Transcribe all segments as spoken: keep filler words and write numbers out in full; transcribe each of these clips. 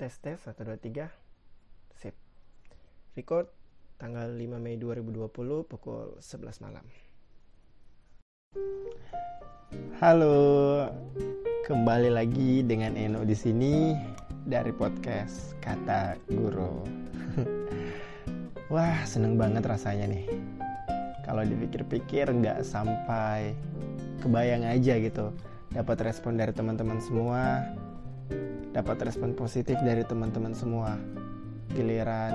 Tes tes satu dua tiga. Sip. Record tanggal lima Mei dua ribu dua puluh pukul sebelas malam. Halo. Kembali lagi dengan Eno di sini dari podcast Kata Guru. Wah, seneng banget rasanya nih. Kalau dipikir-pikir nggak sampai kebayang aja gitu. Dapat respon dari teman-teman semua, dapat respon positif dari teman-teman semua. Giliran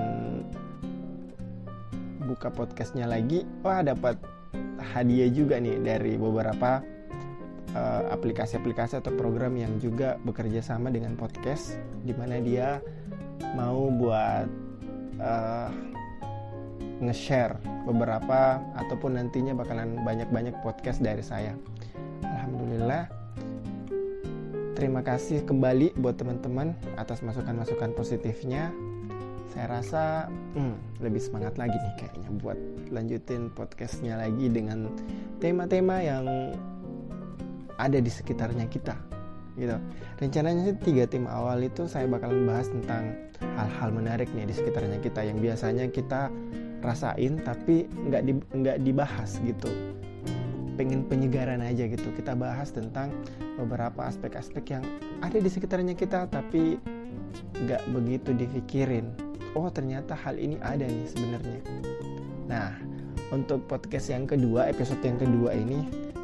buka podcastnya lagi, wah dapat hadiah juga nih dari beberapa uh, aplikasi-aplikasi atau program yang juga bekerja sama dengan podcast, di mana dia mau buat uh, nge-share beberapa ataupun nantinya bakalan banyak-banyak podcast dari saya. Alhamdulillah. Terima kasih kembali buat teman-teman atas masukan-masukan positifnya. Saya rasa hmm, lebih semangat lagi nih kayaknya buat lanjutin podcastnya lagi dengan tema-tema yang ada di sekitarnya kita, gitu. Rencananya sih tiga tema awal itu saya bakalan bahas tentang hal-hal menarik nih di sekitarnya kita yang biasanya kita rasain tapi nggak di, nggak dibahas gitu. Pengen penyegaran aja gitu. Kita bahas tentang beberapa aspek-aspek yang ada di sekitarnya kita tapi gak begitu dipikirin. Oh, ternyata hal ini ada nih sebenarnya. Nah, untuk podcast yang kedua, episode yang kedua ini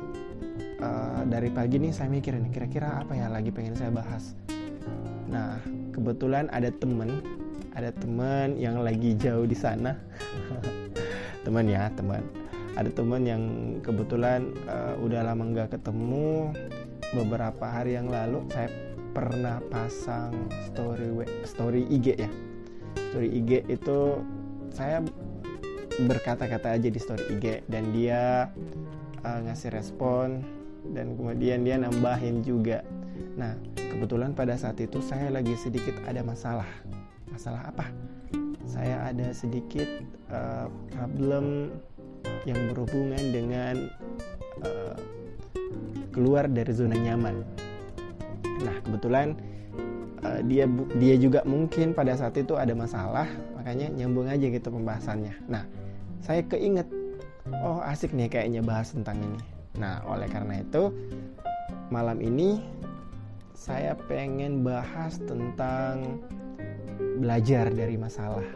uh, dari pagi nih saya mikir nih kira-kira apa ya lagi pengen saya bahas. Nah, kebetulan ada temen ada teman yang lagi jauh di sana. Teman ya, teman. Ada teman yang kebetulan uh, udah lama gak ketemu. Beberapa hari yang lalu saya pernah pasang story story I G ya. Story I G itu saya berkata-kata aja di story I G dan dia uh, ngasih respon dan kemudian dia nambahin juga. Nah, kebetulan pada saat itu saya lagi sedikit ada masalah. Masalah apa? Saya ada sedikit uh, problem yang berhubungan dengan uh, keluar dari zona nyaman. Nah, kebetulan uh, dia dia juga mungkin pada saat itu ada masalah, makanya nyambung aja gitu pembahasannya. Nah, saya keinget, oh asik nih kayaknya bahas tentang ini. Nah, oleh karena itu malam ini saya pengen bahas tentang belajar dari masalah.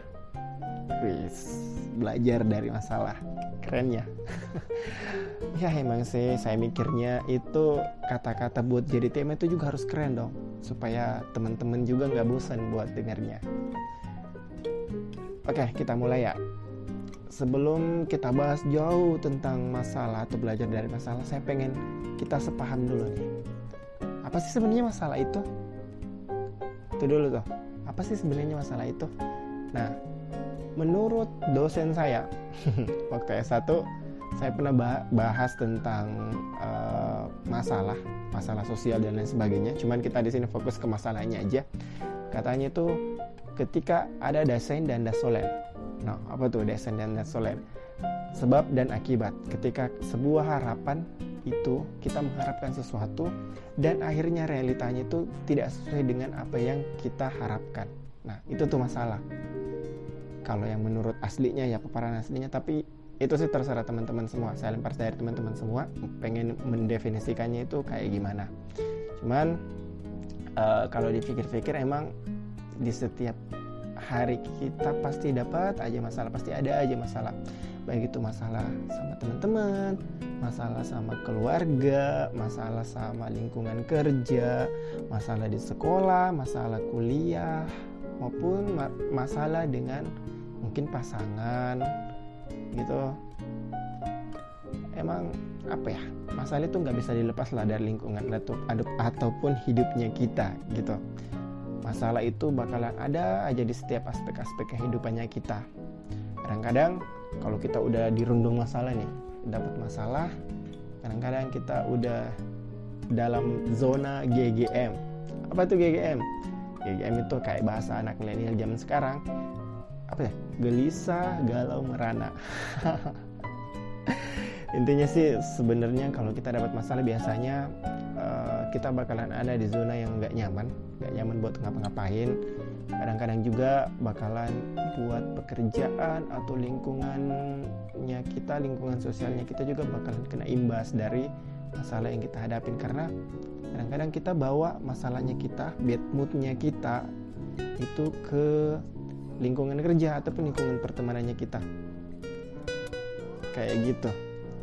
Wis, belajar dari masalah. Keren ya. Ya emang sih saya mikirnya itu kata-kata buat jadi tema itu juga harus keren dong, supaya teman-teman juga gak bosan buat dengarnya. Oke, kita mulai ya. Sebelum kita bahas jauh tentang masalah atau belajar dari masalah, saya pengen kita sepaham dulu nih. Apa sih sebenarnya masalah itu? Itu dulu tuh. Apa sih sebenarnya masalah itu? Nah, menurut dosen saya waktu S satu saya pernah bahas tentang uh, masalah masalah sosial dan lain sebagainya. Cuman kita di sini fokus ke masalahnya aja. Katanya itu ketika ada dasein dan dasolen. Nah, apa tuh dasein dan dasolen? Sebab dan akibat. Ketika sebuah harapan itu kita mengharapkan sesuatu dan akhirnya realitanya itu tidak sesuai dengan apa yang kita harapkan. Nah, itu tuh masalah. Kalau yang menurut aslinya ya paparan aslinya, tapi itu sih terserah teman-teman semua. Saya lempar dari teman-teman semua pengen mendefinisikannya itu kayak gimana. Cuman uh, kalau dipikir-pikir emang di setiap hari kita pasti dapat aja masalah, pasti ada aja masalah. Baik itu masalah sama teman-teman, masalah sama keluarga, masalah sama lingkungan kerja, masalah di sekolah, masalah kuliah, maupun ma- masalah dengan mungkin pasangan gitu. Emang apa ya, masalah itu nggak bisa dilepas lah dari lingkungan atau, ataupun hidupnya kita gitu. Masalah itu bakalan ada aja di setiap aspek-aspek kehidupannya kita. Kadang-kadang kalau kita udah dirundung masalah nih, dapat masalah, kadang-kadang kita udah dalam zona G G M. Apa tuh G G M? G G M itu kayak bahasa anak milenial zaman sekarang. Apa ya? Gelisah, galau, merana. Intinya sih sebenarnya kalau kita dapat masalah biasanya uh, kita bakalan ada di zona yang nggak nyaman, nggak nyaman buat ngapa-ngapain. Kadang-kadang juga bakalan buat pekerjaan atau lingkungannya kita, lingkungan sosialnya kita juga bakalan kena imbas dari masalah yang kita hadapin. Karena kadang-kadang kita bawa masalahnya kita, bad moodnya kita itu ke lingkungan kerja ataupun lingkungan pertemanannya kita, kayak gitu.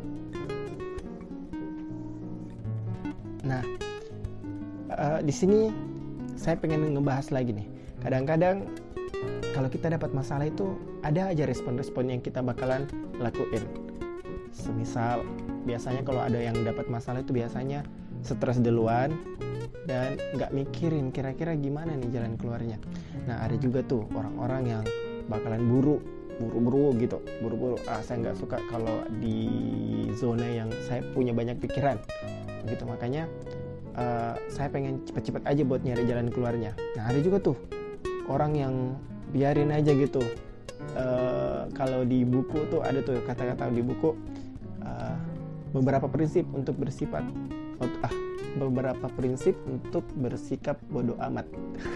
Nah, uh, di sini saya pengen ngebahas lagi nih. Kadang-kadang kalau kita dapat masalah itu ada aja respon-respon yang kita bakalan lakuin. Semisal biasanya kalau ada yang dapat masalah itu biasanya stres duluan dan nggak mikirin kira-kira gimana nih jalan keluarnya. Nah, ada juga tuh orang-orang yang bakalan buru buru-buru gitu, buru-buru. Ah, saya nggak suka kalau di zona yang saya punya banyak pikiran gitu, makanya uh, saya pengen cepet-cepet aja buat nyari jalan keluarnya. Nah, ada juga tuh orang yang biarin aja gitu. Uh, kalau di buku tuh ada tuh kata-kata di buku, uh, beberapa prinsip untuk bersifat ah beberapa prinsip untuk bersikap bodoh amat.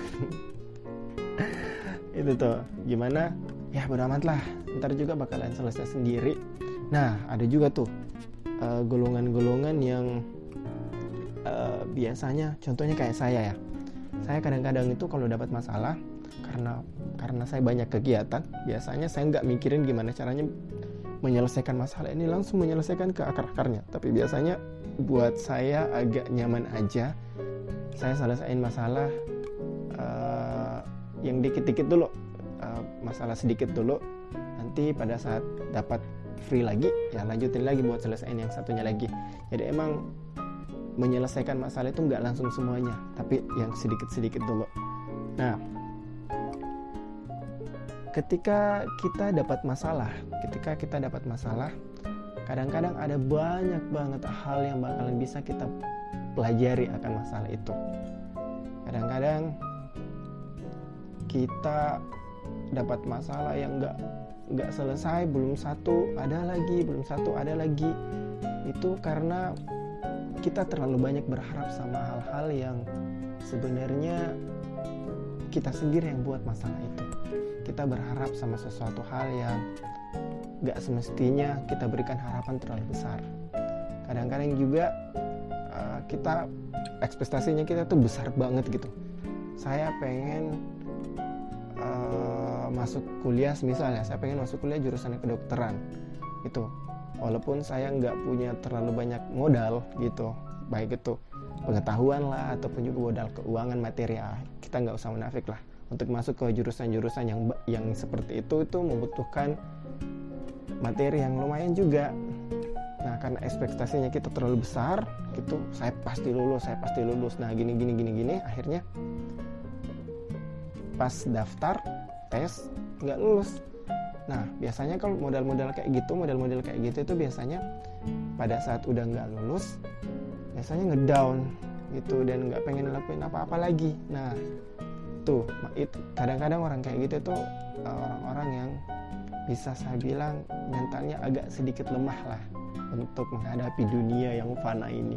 Itu tuh gimana ya, bodoh amat lah, ntar juga bakalan selesai sendiri. Nah, ada juga tuh uh, golongan-golongan yang uh, biasanya contohnya kayak saya ya. Saya kadang-kadang itu kalau dapat masalah, karena karena saya banyak kegiatan, biasanya saya nggak mikirin gimana caranya menyelesaikan masalah ini, langsung menyelesaikan ke akar-akarnya. Tapi biasanya buat saya agak nyaman aja, saya selesaiin masalah uh, yang dikit-dikit dulu, uh, masalah sedikit dulu, nanti pada saat dapat free lagi ya lanjutin lagi buat selesaiin yang satunya lagi. Jadi emang menyelesaikan masalah itu nggak langsung semuanya, tapi yang sedikit-sedikit dulu. Nah, ketika kita dapat masalah, ketika kita dapat masalah, kadang-kadang ada banyak banget hal yang bakalan bisa kita pelajari akan masalah itu. Kadang-kadang kita dapat masalah yang nggak nggak selesai, belum satu ada lagi, belum satu ada lagi. Itu karena kita terlalu banyak berharap sama hal-hal yang sebenarnya kita sendiri yang buat masalah itu. Kita berharap sama sesuatu hal yang gak semestinya kita berikan harapan terlalu besar. Kadang-kadang juga uh, kita ekspektasinya kita tuh besar banget gitu. Saya pengen uh, masuk kuliah, misalnya saya pengen masuk kuliah jurusan kedokteran gitu. Walaupun saya nggak punya terlalu banyak modal gitu, baik itu pengetahuan lah ataupun juga modal keuangan material, kita nggak usah munafik lah. Untuk masuk ke jurusan-jurusan yang yang seperti itu itu membutuhkan materi yang lumayan juga. Nah, karena ekspektasinya kita terlalu besar gitu, saya pasti lulus, saya pasti lulus. Nah, gini gini gini gini, akhirnya pas daftar tes nggak lulus. Nah, biasanya kalau modal-modal kayak gitu, modal-modal kayak gitu itu biasanya pada saat udah nggak lulus, biasanya ngedown gitu dan nggak pengen ngelakuin apa-apa lagi. Nah, tuh itu kadang-kadang orang kayak gitu tuh orang-orang yang bisa saya bilang mentalnya agak sedikit lemah lah untuk menghadapi dunia yang fana ini.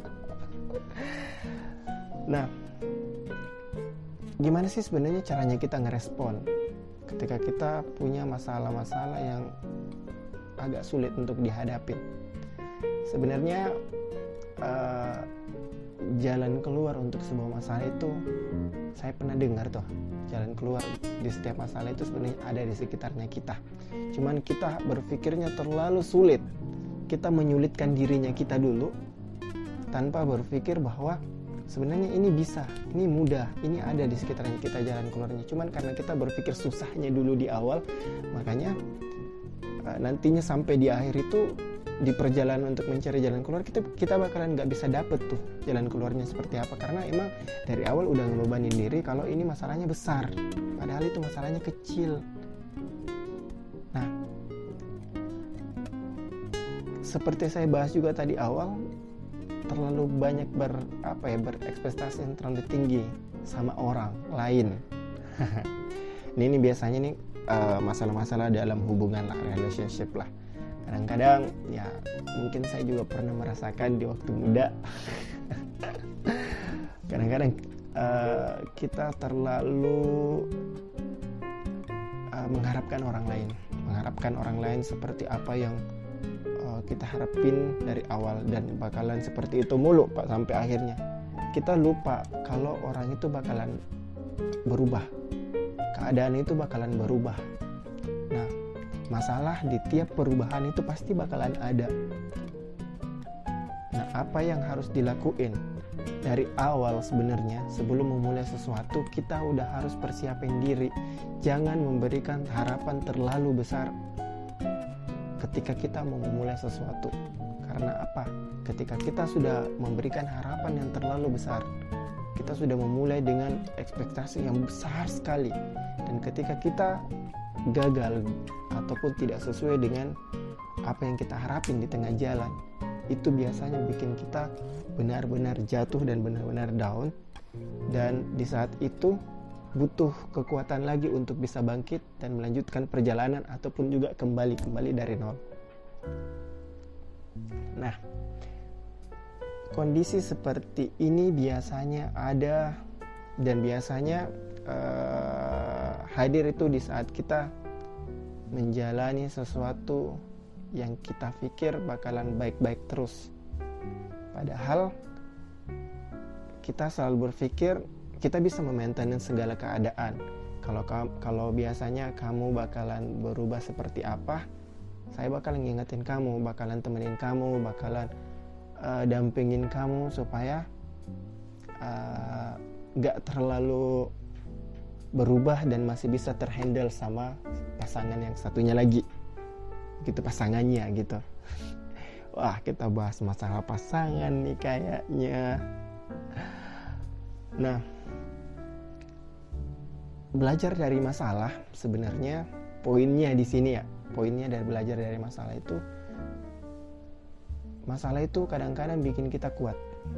Nah, gimana sih sebenarnya caranya kita ngerespon ketika kita punya masalah-masalah yang agak sulit untuk dihadapi? Sebenarnya uh, jalan keluar untuk sebuah masalah itu saya pernah dengar tuh, jalan keluar di setiap masalah itu sebenarnya ada di sekitarnya kita. Cuman kita berpikirnya terlalu sulit. Kita menyulitkan dirinya kita dulu tanpa berpikir bahwa sebenarnya ini bisa, ini mudah, ini ada di sekitarnya kita jalan keluarnya. Cuman karena kita berpikir susahnya dulu di awal, makanya nantinya sampai di akhir itu di perjalanan untuk mencari jalan keluar kita kita bakalan nggak bisa dapet tuh jalan keluarnya seperti apa, karena emang dari awal udah ngebebanin diri kalau ini masalahnya besar, padahal itu masalahnya kecil. Nah, seperti saya bahas juga tadi awal, terlalu banyak ber apa ya berekspektasi yang terlalu tinggi sama orang lain. ini, ini biasanya nih uh, masalah-masalah dalam hubungan lah, relationship lah. Kadang-kadang ya mungkin saya juga pernah merasakan di waktu muda. Kadang-kadang uh, kita terlalu uh, mengharapkan orang lain, mengharapkan orang lain seperti apa yang uh, kita harapin dari awal, dan bakalan seperti itu mulu Pak sampai akhirnya. Kita lupa kalau orang itu bakalan berubah, keadaan itu bakalan berubah. Nah, masalah di tiap perubahan itu pasti bakalan ada. Nah, apa yang harus dilakuin dari awal sebenarnya sebelum memulai sesuatu, kita udah harus persiapin diri. Jangan memberikan harapan terlalu besar ketika kita mau memulai sesuatu. Karena apa? Ketika kita sudah memberikan harapan yang terlalu besar, kita sudah memulai dengan ekspektasi yang besar sekali. Dan ketika kita gagal ataupun tidak sesuai dengan apa yang kita harapin di tengah jalan, itu biasanya bikin kita benar-benar jatuh dan benar-benar down. Dan di saat itu butuh kekuatan lagi untuk bisa bangkit dan melanjutkan perjalanan ataupun juga kembali kembali dari nol. Nah, kondisi seperti ini biasanya ada, dan biasanya uh, hadir itu di saat kita menjalani sesuatu yang kita pikir bakalan baik-baik terus. Padahal kita selalu berpikir kita bisa memaintain segala keadaan. Kalau kalau biasanya kamu bakalan berubah seperti apa, saya bakalan ngingetin kamu, bakalan temenin kamu, bakalan uh, dampingin kamu supaya uh, gak terlalu berubah dan masih bisa terhandle sama pasangan yang satunya lagi. Gitu pasangannya gitu. Wah, kita bahas masalah pasangan nih kayaknya. Nah, belajar dari masalah sebenarnya poinnya di sini ya. Poinnya dari belajar dari masalah itu, masalah itu kadang-kadang bikin kita kuat.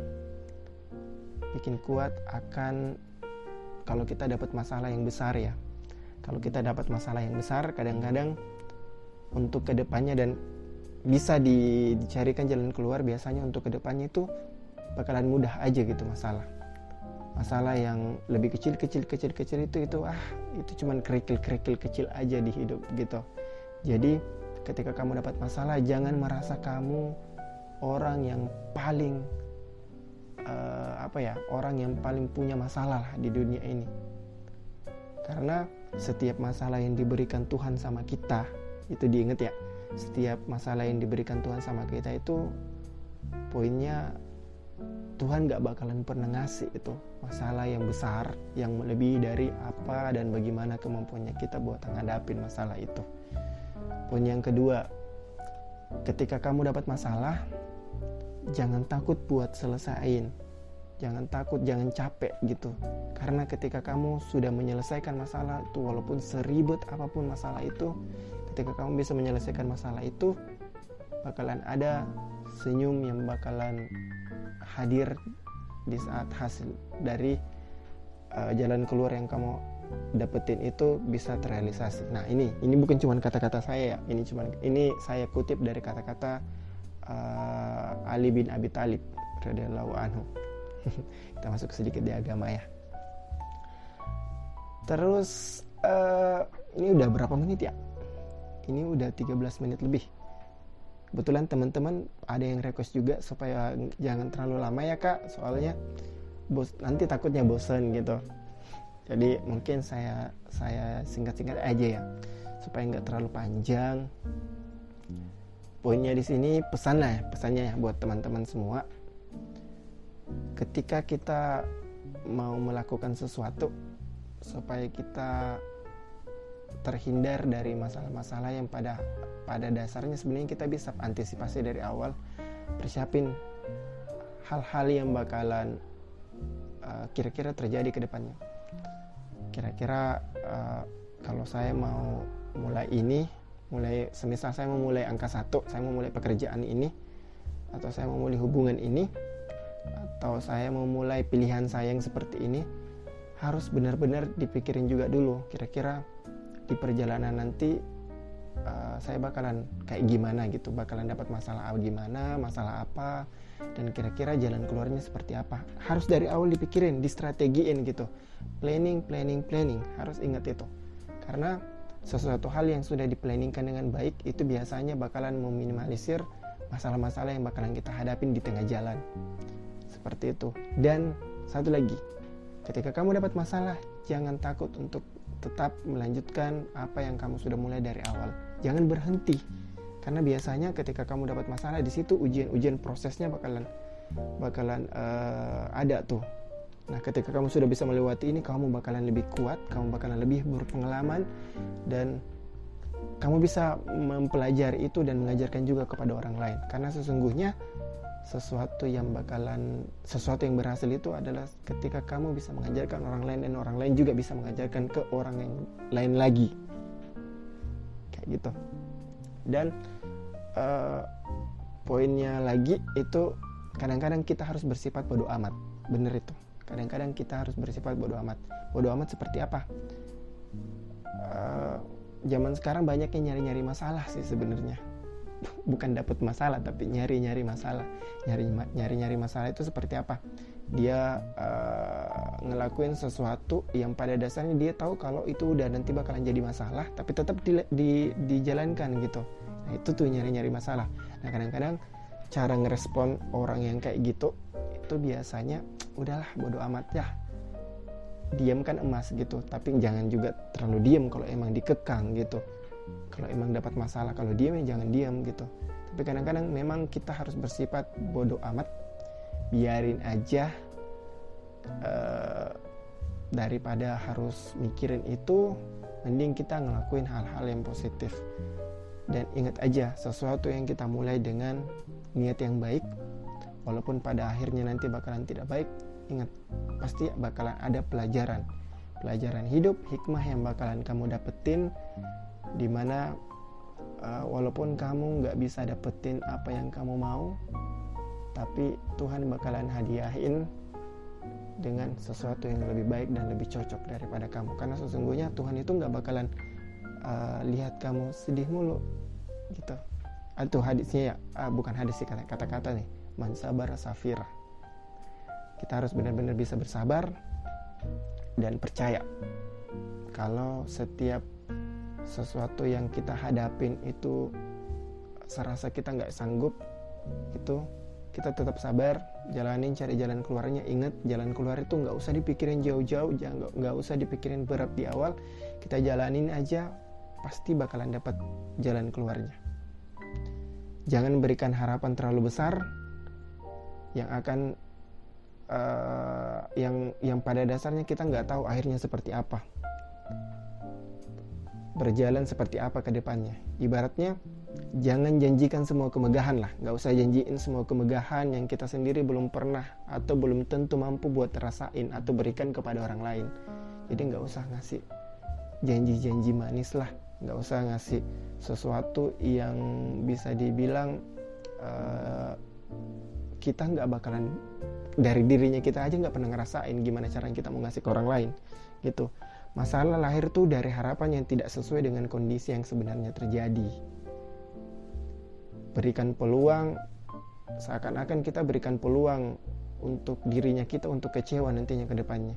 Bikin kuat akan kalau kita dapat masalah yang besar ya. Kalau kita dapat masalah yang besar, kadang-kadang untuk kedepannya dan bisa di, dicarikan jalan keluar, biasanya untuk kedepannya itu bakalan mudah aja gitu masalah. Masalah yang lebih kecil kecil kecil kecil itu itu ah itu cuman kerikil-kerikil kecil aja di hidup gitu. Jadi ketika kamu dapat masalah, jangan merasa kamu orang yang paling uh, apa ya orang yang paling punya masalah lah di dunia ini. Karena setiap masalah yang diberikan Tuhan sama kita, itu diingat ya, setiap masalah yang diberikan Tuhan sama kita itu poinnya Tuhan gak bakalan pernah ngasih itu masalah yang besar yang melebihi dari apa dan bagaimana kemampuannya kita buat ngadapin masalah itu. Poin yang kedua, ketika kamu dapat masalah, jangan takut buat selesain. Jangan takut, jangan capek gitu. Karena ketika kamu sudah menyelesaikan masalah itu, walaupun seribet apapun masalah itu, ketika kamu bisa menyelesaikan masalah itu, bakalan ada senyum yang bakalan hadir di saat hasil dari uh, jalan keluar yang kamu dapetin itu bisa terrealisasi. Nah, ini ini bukan cuma kata-kata saya ya. Ini cuma ini saya kutip dari kata-kata uh, Ali bin Abi Thalib radhiyallahu anhu. Kita masuk sedikit di agama ya. Terus uh, ini udah berapa menit ya? Ini udah tiga belas menit lebih. Kebetulan teman-teman ada yang request juga supaya jangan terlalu lama ya kak, soalnya bos nanti takutnya bosen gitu. Jadi mungkin saya saya singkat-singkat aja ya, supaya nggak terlalu panjang. Poinnya di sini pesan lah, pesannya ya buat teman-teman semua. Ketika kita mau melakukan sesuatu, supaya kita terhindar dari masalah-masalah yang pada pada dasarnya sebenarnya kita bisa antisipasi dari awal, persiapin hal-hal yang bakalan uh, kira-kira terjadi ke depannya. Kira-kira uh, kalau saya mau mulai ini, mulai semisal saya mau mulai angka satu, saya mau mulai pekerjaan ini, atau saya mau mulai hubungan ini, atau saya mau mulai pilihan saya yang seperti ini, harus benar-benar dipikirin juga dulu. Kira-kira di perjalanan nanti uh, saya bakalan kayak gimana gitu, bakalan dapat masalah gimana, masalah apa, dan kira-kira jalan keluarnya seperti apa. Harus dari awal dipikirin, distrategiin gitu. Planning, planning, planning, harus ingat itu. Karena sesuatu hal yang sudah diplanningkan dengan baik itu biasanya bakalan meminimalisir masalah-masalah yang bakalan kita hadapin di tengah jalan. Seperti itu. Dan satu lagi, ketika kamu dapat masalah, jangan takut untuk tetap melanjutkan apa yang kamu sudah mulai dari awal. Jangan berhenti, karena biasanya ketika kamu dapat masalah, di situ ujian-ujian prosesnya bakalan bakalan uh, ada tuh. Nah, ketika kamu sudah bisa melewati ini, kamu bakalan lebih kuat, kamu bakalan lebih berpengalaman, dan kamu bisa mempelajari itu dan mengajarkan juga kepada orang lain. Karena sesungguhnya sesuatu yang bakalan sesuatu yang berhasil itu adalah ketika kamu bisa mengajarkan orang lain, dan orang lain juga bisa mengajarkan ke orang yang lain lagi, kayak gitu. Dan uh, poinnya lagi itu, kadang-kadang kita harus bersifat bodo amat. Bener itu, kadang-kadang kita harus bersifat bodo amat. Bodo amat seperti apa? Uh, zaman sekarang banyak yang nyari-nyari masalah sih sebenarnya. Bukan dapat masalah, tapi nyari-nyari masalah. Nyari-nyari masalah itu seperti apa? Dia uh, ngelakuin sesuatu yang pada dasarnya dia tahu kalau itu udah nanti bakalan jadi masalah, tapi tetap di, di, dijalankan gitu. Nah, itu tuh nyari-nyari masalah. Nah, kadang-kadang cara ngerespon orang yang kayak gitu itu biasanya udahlah bodo amat ya. Diam kan emas gitu, tapi jangan juga terlalu diam kalau emang dikekang gitu. Kalau emang dapat masalah, kalau diam ya jangan diam gitu. Tapi kadang-kadang memang kita harus bersifat bodo amat, biarin aja, uh, daripada harus mikirin itu, mending kita ngelakuin hal-hal yang positif. Dan ingat aja, sesuatu yang kita mulai dengan niat yang baik, walaupun pada akhirnya nanti bakalan tidak baik, ingat, pasti bakalan ada pelajaran pelajaran hidup, hikmah yang bakalan kamu dapetin, dimana uh, walaupun kamu gak bisa dapetin apa yang kamu mau, tapi Tuhan bakalan hadiahin dengan sesuatu yang lebih baik dan lebih cocok daripada kamu. Karena sesungguhnya Tuhan itu gak bakalan uh, lihat kamu sedih mulu gitu. Itu hadisnya ya, uh, bukan hadis sih, kata-kata nih, man sabara safira. Kita harus benar-benar bisa bersabar dan percaya kalau setiap sesuatu yang kita hadapin itu serasa kita gak sanggup, itu kita tetap sabar, jalanin, cari jalan keluarnya. Ingat, jalan keluar itu gak usah dipikirin jauh-jauh, jangan, gak usah dipikirin berat di awal. Kita jalanin aja, pasti bakalan dapat jalan keluarnya. Jangan berikan harapan terlalu besar yang akan uh, yang yang pada dasarnya kita nggak tahu akhirnya seperti apa, berjalan seperti apa ke depannya. Ibaratnya, jangan janjikan semua kemegahan lah, nggak usah janjiin semua kemegahan yang kita sendiri belum pernah atau belum tentu mampu buat rasain atau berikan kepada orang lain. Jadi nggak usah ngasih janji-janji manis lah, nggak usah ngasih sesuatu yang bisa dibilang uh, kita nggak bakalan, dari dirinya kita aja nggak pernah ngerasain gimana caranya kita mau ngasih ke orang lain gitu. Masalah lahir tuh dari harapan yang tidak sesuai dengan kondisi yang sebenarnya terjadi. Berikan peluang, seakan-akan kita berikan peluang untuk dirinya kita untuk kecewa nantinya ke depannya.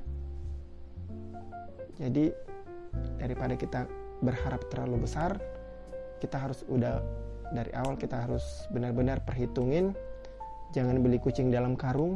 Jadi daripada kita berharap terlalu besar, kita harus udah dari awal kita harus benar-benar perhitungin. Jangan beli kucing dalam karung.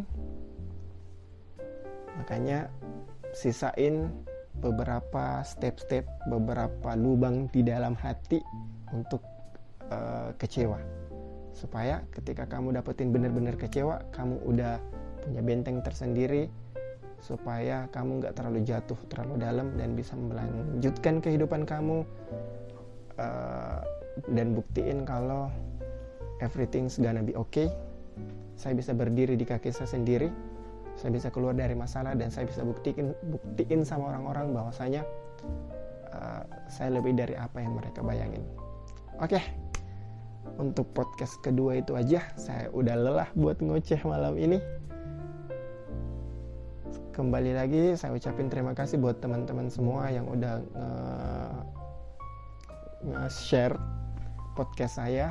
Makanya sisain beberapa step-step, beberapa lubang di dalam hati untuk uh, kecewa. Supaya ketika kamu dapetin benar-benar kecewa, kamu udah punya benteng tersendiri, supaya kamu gak terlalu jatuh terlalu dalam dan bisa melanjutkan kehidupan kamu, uh, dan buktiin kalau everything's gonna be okay. Saya bisa berdiri di kaki saya sendiri, saya bisa keluar dari masalah, dan saya bisa buktiin buktiin sama orang-orang bahwasanya uh, saya lebih dari apa yang mereka bayangin. Oke, untuk podcast kedua itu aja. Saya udah lelah buat ngoceh malam ini. Kembali lagi saya ucapin terima kasih buat teman-teman semua yang udah uh, nge-share podcast saya.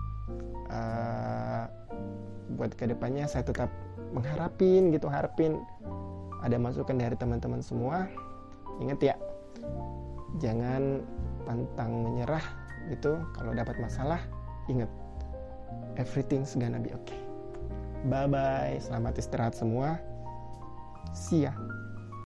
Uh, buat kedepannya saya tetap mengharapin gitu, harapin ada masukan dari teman-teman semua. Ingat ya, jangan pantang menyerah gitu. Kalau dapat masalah, ingat, everything's gonna be okay. Bye bye, selamat istirahat semua. See ya.